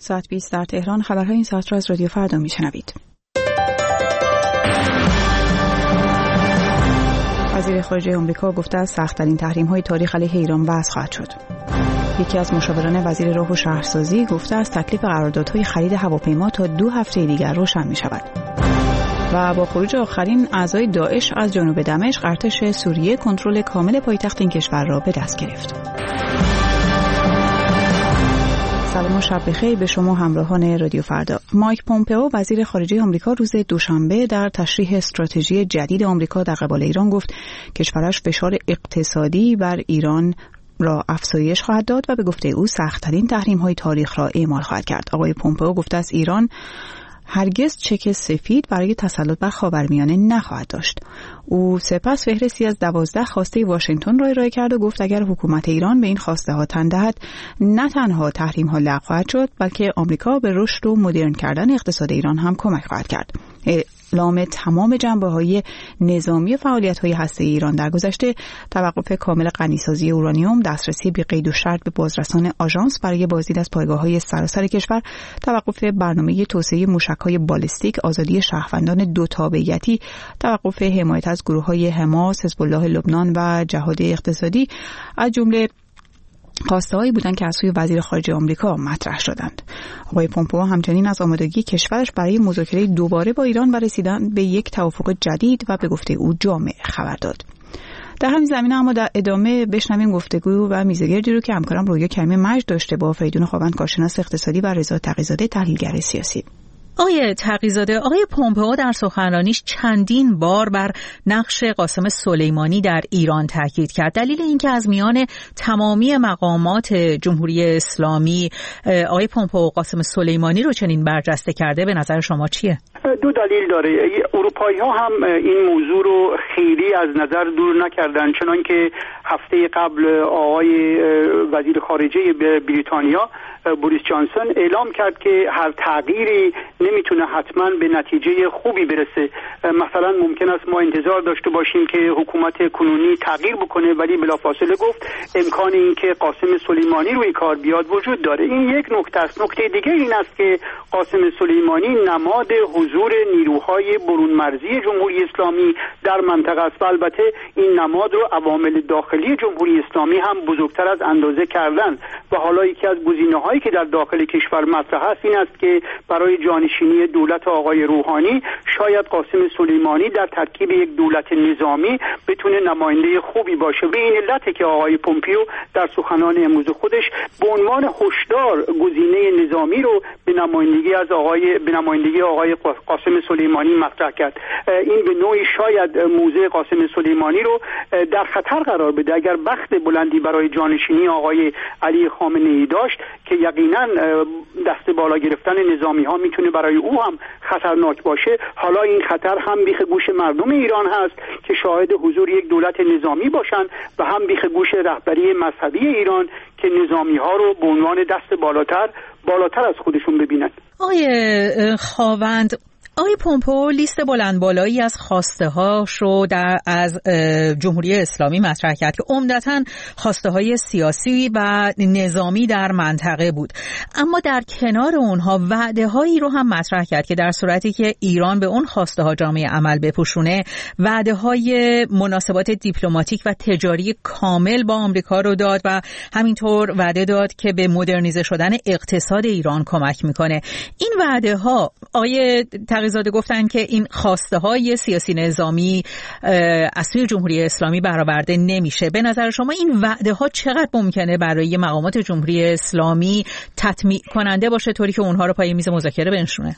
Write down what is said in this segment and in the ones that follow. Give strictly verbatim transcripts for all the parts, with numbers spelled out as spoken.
ساعت بیست در تهران. خبرهای این ساعت را از رادیو فردا میشنوید. وزیر خارجه آمریکا گفته است سخت‌ترین تحریم‌های تاریخ علیه ایران وضع خواهد شد. یکی از مشاوران وزیر راه و شهرسازی گفته است تکلیف قراردادهای خرید هواپیما تا دو هفته دیگر روشن می‌شود. و با خروج آخرین اعضای داعش از جنوب دمشق، ارتش سوریه کنترل کامل پایتخت این کشور را به دست گرفت. سلام و شب بخیر به شما همراهان رادیو فردا. مایک پومپئو وزیر خارجه آمریکا روز دوشنبه در تشریح استراتژی جدید آمریکا در قبال ایران گفت کشورش فشار اقتصادی بر ایران را افزایش خواهد داد و به گفته او سخت‌ترین تحریم‌های تاریخ را اعمال خواهد کرد. آقای پومپئو گفته است ایران هرگز چک سفید برای تسلط بر خاورمیانه نخواهد داشت. او سپس فهرستی از دوازده خواسته واشنگتن را ارائه کرد و گفت اگر حکومت ایران به این خواسته ها تن دهد نه تنها تحریم ها لغو خواهد شد بلکه آمریکا به رشد و مدرن کردن اقتصاد ایران هم کمک خواهد کرد. اعلام تمام جنبه‌های نظامی فعالیت‌های هسته‌ای ایران در گذشته، توقف کامل غنیسازی اورانیوم، دسترسی بی قید و شرط به بازرسان آژانس برای بازدید از پایگاه‌های سراسر کشور، توقف برنامه توسعه موشک‌های بالستیک، آزادی شهروندان دو تابعیتی، توقف حمایت از گروه‌های حماس، حزب الله لبنان و جهاد اقتصادی از جمله خواسته‌هایی بودند که از سوی وزیر خارجه آمریکا مطرح شدند. آقای پومپئو همچنین از آمادگی کشورش برای مذاکره دوباره با ایران و رسیدن به یک توافق جدید و به گفته او جامع خبر داد. در همین زمینه اما در ادامه بشنویم گفتگو و میزگردی رو که همکارم رویا کریمی مجد داشته با فریدون خواوند، کارشناس اقتصادی، و رضا تقی‌زاده، تحلیلگر سیاسی. آقای تقی‌زاده، آقای پومپئو در سخنرانیش چندین بار بر نقش قاسم سلیمانی در ایران تاکید کرد. دلیل اینکه از میان تمامی مقامات جمهوری اسلامی آقای پومپئو قاسم سلیمانی رو چنین برجسته کرده به نظر شما چیه؟ دو دلیل داره. اروپایی‌ها هم این موضوع رو خیلی از نظر دور نکردن، چنان که هفته قبل آقای وزیر خارجه بریتانیا بوریس جانسون اعلام کرد که هر تغییری نمیتونه حتما به نتیجه خوبی برسه. مثلا ممکن است ما انتظار داشته باشیم که حکومت کنونی تغییر بکنه، ولی بلافاصله گفت امکان این که قاسم سلیمانی روی کار بیاد وجود داره. این یک نکته است. نکته دیگه این است که قاسم سلیمانی نماد حضور نیروهای برون مرزی جمهوری اسلامی در منطقه است و البته این نماد رو عوامل داخلی جمهوری اسلامی هم بزرگتر از اندازه کردن و حالا یکی از گزینه‌هایی که در داخل کشور مطرح است این است که برای جانشینی دولت آقای روحانی شاید قاسم سلیمانی در ترکیب یک دولت نظامی بتونه نماینده خوبی باشه. به این علته که آقای پومپئو در سخنان امروز خودش به عنوان هشدار گزینه نظامی رو به نمایندگی از آقای به نمایندگی آقای قاسم سلیمانی مطرح کرد. این به نوعی شاید موضع قاسم سلیمانی رو در خطر قرار بده اگر بخت بلندی برای جانشینی آقای علی خامنه‌ای داشت که یقینا دست بالا گرفتن نظامی ها میتونه برای او هم خطرناک باشه. حالا این خطر هم بیخ گوش مردم ایران هست که شاهد حضور یک دولت نظامی باشن و هم بیخ گوش رهبری مذهبی ایران که نظامی ها رو به عنوان دست بالاتر بالاتر از خودشون ببینند. آقای خواوند، آقای پومپئو لیست بلند بالایی از خواسته هاش رو در از جمهوری اسلامی مطرح کرد که عمدتاً خواسته های سیاسی و نظامی در منطقه بود، اما در کنار اونها وعده هایی رو هم مطرح کرد که در صورتی که ایران به اون خواسته ها جامعه عمل بپوشونه وعده های مناسبات دیپلماتیک و تجاری کامل با آمریکا رو داد و همینطور وعده داد که به مدرنیزه شدن اقتصاد ایران کمک میکنه. این وعده ها آقای تقی‌زاده گفتن که این خواسته های سیاسی نظامی از سوی جمهوری اسلامی برآورده نمیشه. به نظر شما این وعده ها چقدر ممکنه برای مقامات جمهوری اسلامی تطمیع کننده باشه طوری که اونها رو پای میز مذاکره بنشونه؟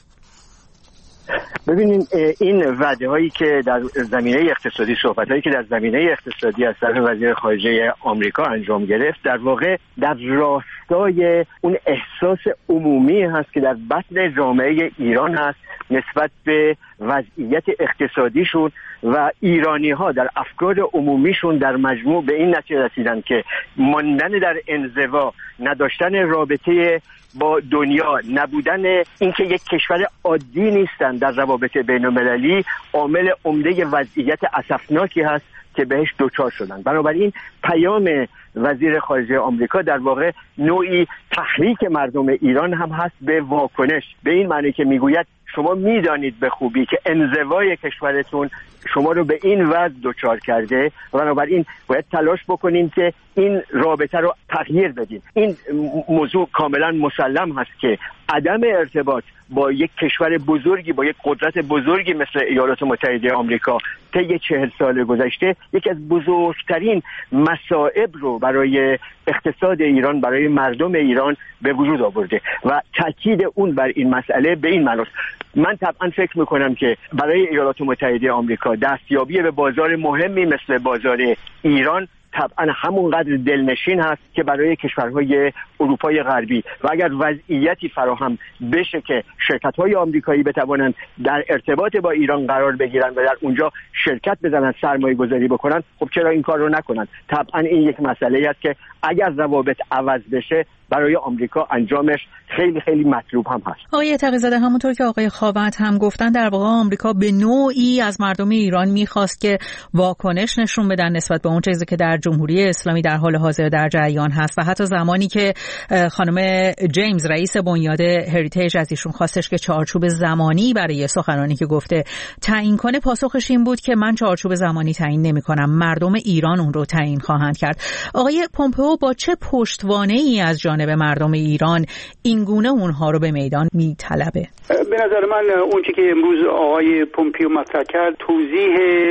ببینین این وعده هایی که در زمینه اقتصادی، صحبت هایی که در زمینه اقتصادی از طرف وزیر خارجه آمریکا انجام گرفت در واقع در راستای اون احساس عمومی هست که در بطن جامعه ایران هست نسبت به وضعیت اقتصادیشون و ایرانی ها در افکار عمومیشون در مجموع به این نتیجه رسیدن که ماندن در انزوا، نداشتن رابطه با دنیا، نبودن اینکه یک کشور عادی نیستن در روابط بین المللی عامل عمده وضعیت اسفناکی هست که بهش دوچار شدن. بنابراین پیام وزیر خارجه آمریکا در واقع نوعی تحریک مردم ایران هم هست به واکنش، به این معنی که میگوید شما میدانید به خوبی که انزوای کشورتون شما رو به این وضع دچار کرده، بنابراین باید تلاش بکنین که این رابطه رو تغییر بدین. این موضوع کاملا مسلم هست که عدم ارتباط با یک کشور بزرگی، با یک قدرت بزرگی مثل ایالات متحده آمریکا طی چهل سال گذشته یکی از بزرگترین مصائب رو برای اقتصاد ایران، برای مردم ایران به وجود آورده و تاکید اون بر این مسئله به این معناست. من طبعا فکر میکنم که برای ایالات متحده آمریکا دستیابی به بازار مهمی مثل بازار ایران طبعا همونقدر دلنشین هست که برای کشورهای اروپای غربی، و اگر وضعیتی فراهم بشه که شرکت‌های آمریکایی بتوانند در ارتباط با ایران قرار بگیرن و در اونجا شرکت بزنن، سرمایه گذاری بکنن، خب چرا این کار رو نکنن؟ طبعا این یک مسئله است که اگر روابط عوض بشه برای آمریکا انجامش خیلی خیلی مطلوب هم هست. آقای تقی‌زاده، همونطور که آقای خاوند هم گفتن، در واقع آمریکا به نوعی از مردم ایران می‌خواست که واکنش نشون بدن نسبت به اون چیزی که در جمهوری اسلامی در حال حاضر در جریان هست، و حتی زمانی که خانم جیمز رئیس بنیاد هریتیج از ایشون خواستش که چارچوب زمانی برای سخنرانی که گفته تعیین کنه، پاسخش این بود که من چارچوب زمانی تعیین نمی‌کنم، مردم ایران اون رو تعیین خواهند کرد. آقای پومپئو با چه پشتوانه‌ای از جانب مردم ایران این گونه اونها رو به میدان میطلبه؟ به نظر من اون چیزی که امروز آقای پومپئو مطرح کرد توضیح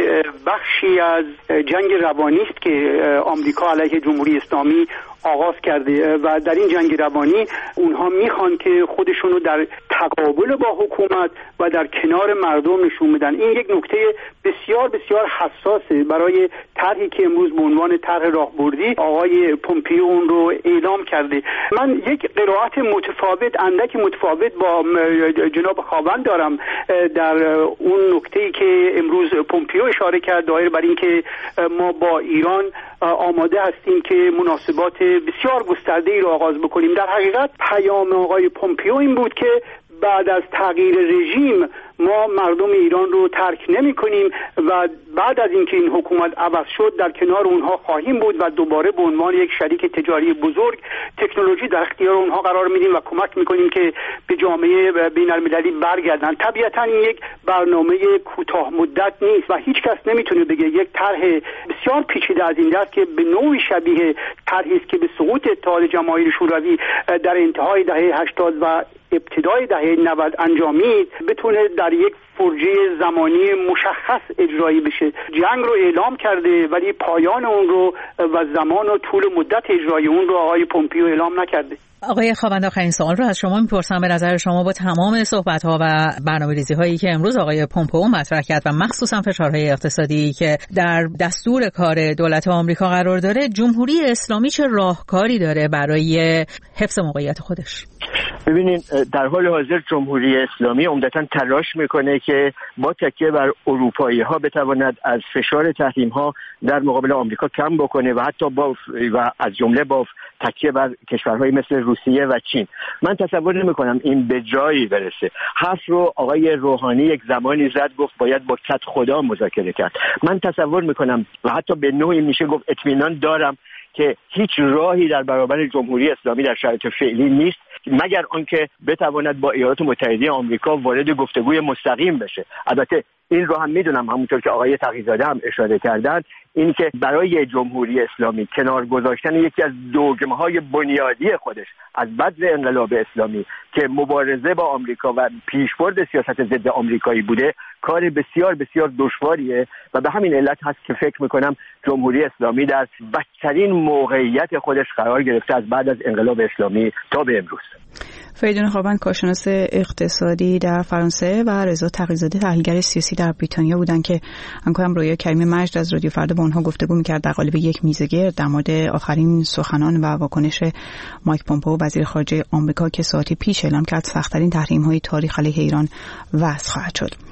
بخشی از جنگ روانی است که آمریکا علیه جمهوری اسلامی آغاز کرده و در این جنگ روانی اونها میخوان که خودشونو در تقابل با حکومت و در کنار مردم نشون بدن. این یک نکته بسیار بسیار حساسه برای طرحی که امروز به عنوان طرح راهبردی آقای پومپئو اون رو اعلام کرده. من یک قرائت متفاوت اندک متفاوت با جناب خاوند دارم در اون نکته‌ای که امروز پومپئو اشاره کرد دایر بر این که ما با ایران آماده هستیم که مناسبات بسیار گسترده‌ای رو آغاز بکنیم. در حقیقت پیام آقای پومپئو این بود که بعد از تغییر رژیم ما مردم ایران رو ترک نمی کنیم و بعد از اینکه این حکومت عوض شد در کنار اونها خواهیم بود و دوباره به عنوان یک شریک تجاری بزرگ تکنولوژی در اختیار اونها قرار میدیم و کمک میکنیم که به جامعه بین المللی برگردن. طبیعتا این یک برنامه کوتاه مدت نیست و هیچ کس نمیتونه بگه یک طرح بسیار پیچیده از این دست که به نوعی شبیه طرحی است که به سقوط اتحاد جماهیر شوروی در انتهای دهه هشتاد و ابتدای دهه نود انجامید بتونه در یک فرجه زمانی مشخص اجرایی بشه. جنگ رو اعلام کرده ولی پایان اون رو و زمان و طول مدت اجرای اون رو آقای پومپئو اعلام نکرده. آقای خاوند، آخرین سوال رو از شما میپرسم. به نظر شما با تمام صحبت‌ها و برنامه‌ریزی هایی که امروز آقای پومپئو مطرح کرد و مخصوصا فشارهای اقتصادی که در دستور کار دولت آمریکا قرار داره، جمهوری اسلامی چه راهکاری داره برای حفظ موقعیت خودش؟ ببینید، در حال حاضر جمهوری اسلامی عمدتاً تلاش میکنه که با تکیه بر اروپایی‌ها بتواند از فشار تحریم‌ها در مقابل آمریکا کم بکنه و حتی با و از جمله با تکیه بر کشورهای مثل روسیه و چین. من تصور نمی‌کنم این به جایی برسه. حرف رو آقای روحانی یک زمانی زد، گفت باید با کت خدا مذاکره کرد. من تصور می‌کنم و حتی به نوعی میشه گفت اطمینان دارم که هیچ راهی در برابر جمهوری اسلامی در شرایط فعلی نیست مگر آنکه بتواند با ایالات متحده آمریکا وارد گفتگوی مستقیم بشه. البته این رو هم میدونم، همونطور که آقای تقی‌زاده هم اشاره کردن، این که برای جمهوری اسلامی کنار گذاشتن یکی از دوگمه‌های بنیادی خودش از بذر انقلاب اسلامی که مبارزه با آمریکا و پیشبرد سیاست ضد آمریکایی بوده، کار بسیار بسیار دشواریه و به همین علت هست که فکر میکنم جمهوری اسلامی در بدترین موقعیت خودش قرار گرفته از بعد از انقلاب اسلامی تا به امروز. فریدون خاوند، کارشناس اقتصادی در فرانسه، و رضا تقی‌زاده، تحلیلگر سیاسی در بریتانیا بودن که همکارم رویا کریمی مجد از رادیو فردا با اونها گفتگو می‌کرد در قالب یک میزگرد در مورد آخرین سخنان و واکنش مایک پومپئو وزیر خارجه آمریکا که ساعتی پیش اعلام کرد سخت‌ترین تحریم‌های تاریخ علیه ایران وضع خواهد شد.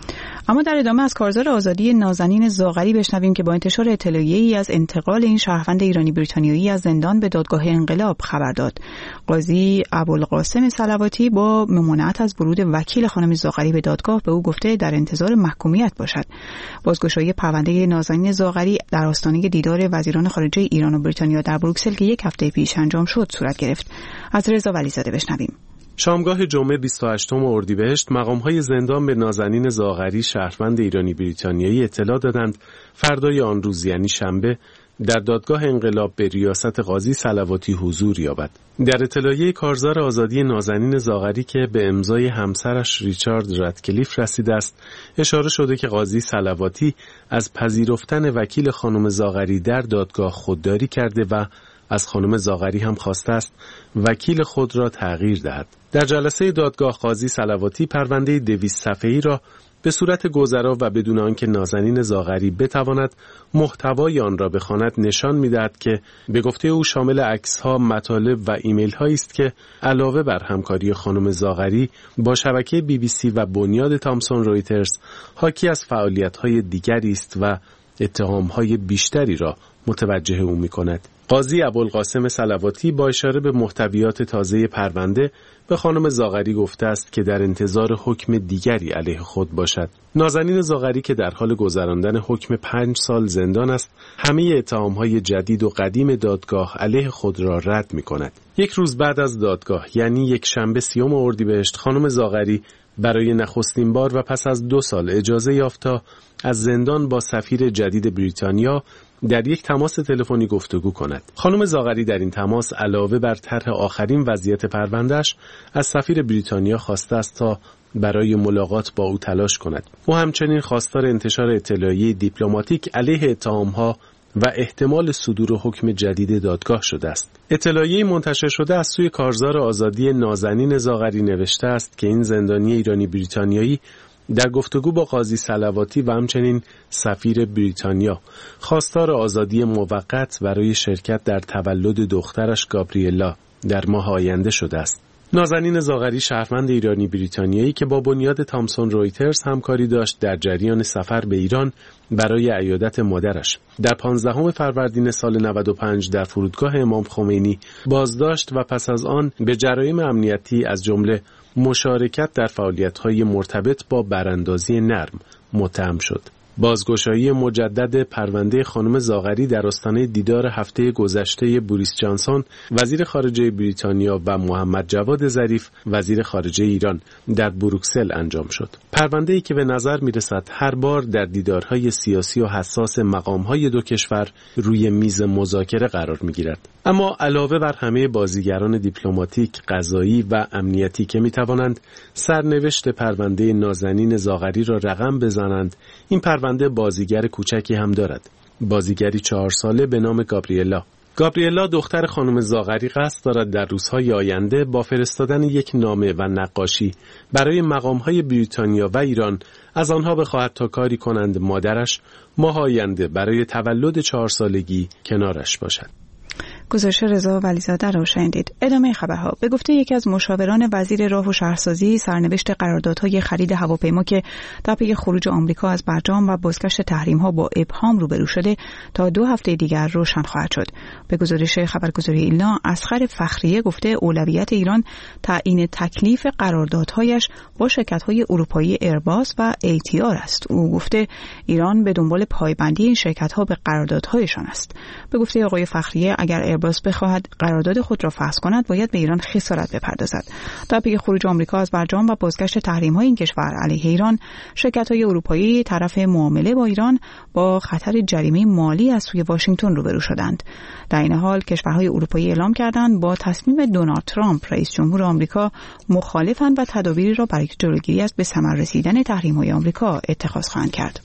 اما در ادامه از کارزار آزادی نازنین زاغری بشنویم که با انتشار اطلاعیه‌ای از انتقال این شهروند ایرانی بریتانیایی از زندان به دادگاه انقلاب خبر داد. قاضی ابوالقاسم صلواتی با ممانعت از ورود وکیل خانم زاغری به دادگاه به او گفته در انتظار محکومیت باشد. بازگشایی پرونده نازنین زاغری در آستانه دیدار وزیران خارجه ایران و بریتانیا در بروکسل که یک هفته پیش انجام شد صورت گرفت. از رضا ولیزاده بشنویم. شامگاه جمعه بیست و هشتم اردیبهشت مقام‌های زندان به نازنین زاغری شهروند ایرانی بریتانیایی اطلاع دادند فردای آن روز یعنی شنبه در دادگاه انقلاب به ریاست قاضی صلواتی حضور یابد. در اطلاعیه کارزار آزادی نازنین زاغری که به امضای همسرش ریچارد رتکلیف رسیده است، اشاره شده که قاضی صلواتی از پذیرفتن وکیل خانم زاغری در دادگاه خودداری کرده و از خانم زاغری هم خواسته است وکیل خود را تغییر دهد. در جلسه دادگاه قاضی صلواتی پرونده دویست صفحه‌ای را به صورت گذرا و بدون آنکه نازنین زاغری بتواند محتوای آن را بخواند نشان می‌دهد که به گفته او شامل عکس‌ها، مطالب و ایمیل‌هایی است که علاوه بر همکاری خانم زاغری با شبکه بی بی سی و بنیاد تامسون رویترز حاکی از فعالیت‌های دیگری است و اتهام‌های بیشتری را متوجه او می‌کند. قاضی ابوالقاسم صلواتی با اشاره به محتویات تازه پرونده به خانم زاغری گفته است که در انتظار حکم دیگری علیه خود باشد. نازنین زاغری که در حال گذراندن حکم پنج سال زندان است، همه اتهام‌های جدید و قدیم دادگاه علیه خود را رد می‌کند. یک روز بعد از دادگاه، یعنی یک شنبه سیوم اردیبهشت، خانم زاغری برای نخستین بار و پس از دو سال اجازه یافت تا از زندان با سفیر جدید بریتانیا در یک تماس تلفنی گفتگو کند. خانم زاغری در این تماس علاوه بر طرح آخرین وضعیت پرونده‌اش از سفیر بریتانیا خواسته است تا برای ملاقات با او تلاش کند. او همچنین خواستار انتشار اطلاعیه دیپلماتیک علیه اتهام‌ها و احتمال صدور حکم جدید دادگاه شده است. اطلاعیه منتشر شده از سوی کارزار آزادی نازنین زاغری نوشته است که این زندانی ایرانی بریتانیایی در گفتگو با قاضی صلواتی و همچنین سفیر بریتانیا خواستار آزادی موقت برای شرکت در تولد دخترش گابریلا در ماه آینده شده است. نازنین زاغری شهروند ایرانی بریتانیایی که با بنیاد تامسون رویترز همکاری داشت در جریان سفر به ایران برای عیادت مادرش در پانزدهم فروردین سال نود و پنج در فرودگاه امام خمینی بازداشت و پس از آن به جرایم امنیتی از جمله مشارکت در فعالیت‌های مرتبط با براندازی نرم متهم شد. بازگشایی مجدد پرونده خانم زاغری در آستانه دیدار هفته گذشته بوریس جانسون وزیر خارجه بریتانیا و محمد جواد ظریف وزیر خارجه ایران در بروکسل انجام شد. پرونده‌ای که به نظر می‌رسد هر بار در دیدارهای سیاسی و حساس مقام‌های دو کشور روی میز مذاکره قرار می‌گیرد. اما علاوه بر همه بازیگران دیپلماتیک، قضایی و امنیتی که می‌توانند سرنوشت پرونده نازنین زاغری را رقم بزنند، این پرونده بازیگر کوچکی هم دارد. بازیگری چهار ساله به نام گابریلا. گابریلا دختر خانم زاغری قصد دارد در روزهای آینده با فرستادن یک نامه و نقاشی برای مقام‌های بریتانیا و ایران از آنها بخواهد تا کاری کنند مادرش ماه آینده برای تولد چهار سالگی کنارش باشد. گزارش رضا ولیزاده را شنیدید. ادامه خبرها. به گفته یکی از مشاوران وزیر راه و شهرسازی، سرنوشت قراردادهای خرید هواپیما که در پی خروج آمریکا از برجام و بازگشت تحریم‌ها با ابهام روبرو شده تا دو هفته دیگر روشن خواهد شد. به گزارش خبرگزاری ایلنا، اصغر فخریه گفته اولویت ایران تعیین تکلیف قراردادهایش با شرکت‌های اروپایی ایرباس و ای تی آر است. او گفته ایران به دنبال پایبندی این شرکت‌ها به قراردادهایشان است. به گفته آقای فخریه اگر ایرباس بخواهد قرارداد خود را فسخ کند باید به ایران خسارت بپردازد. در پی خروج آمریکا از برجام و بازگشت تحریم‌های این کشور علیه ایران، شرکت‌های اروپایی طرف معامله با ایران با خطر جریمه مالی از سوی واشنگتن روبرو شدند. در این حال کشورهای اروپایی اعلام کردند با تصمیم دونالد ترامپ رئیس جمهور آمریکا مخالفند و تدابیری را برای جلوگیری از به ثمر رسیدن تحریم‌های آمریکا اتخاذ خواهند کرد.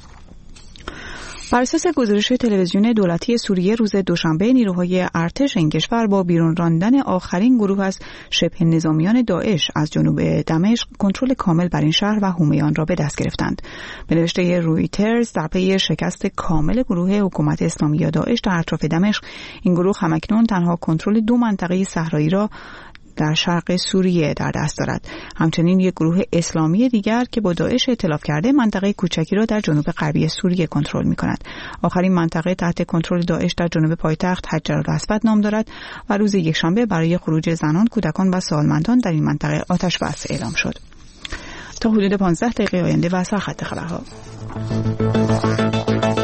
بر اساس گزارش تلویزیون دولتی سوریه روز دوشنبه، نیروهای ارتش این کشور با بیرون راندن آخرین گروه از شبه نظامیان داعش از جنوب دمشق کنترل کامل بر این شهر و حومه آن را به دست گرفتند. به نوشته رویترز، در پی شکست کامل گروه حکومت اسلامی یا داعش در اطراف دمشق، این گروه همکنون تنها کنترل دو منطقه صحرایی را در شرق سوریه در دست دارد. همچنین یک گروه اسلامی دیگر که با داعش ائتلاف کرده منطقه کوچکی را در جنوب غربی سوریه کنترل می‌کند. آخرین منطقه تحت کنترل داعش در جنوب پایتخت حجر الاسود نام دارد و روز یکشنبه برای خروج زنان، کودکان و سالمندان در این منطقه آتش بس اعلام شد. تا حدود پانزده دقیقه آینده و سرخط خبرها.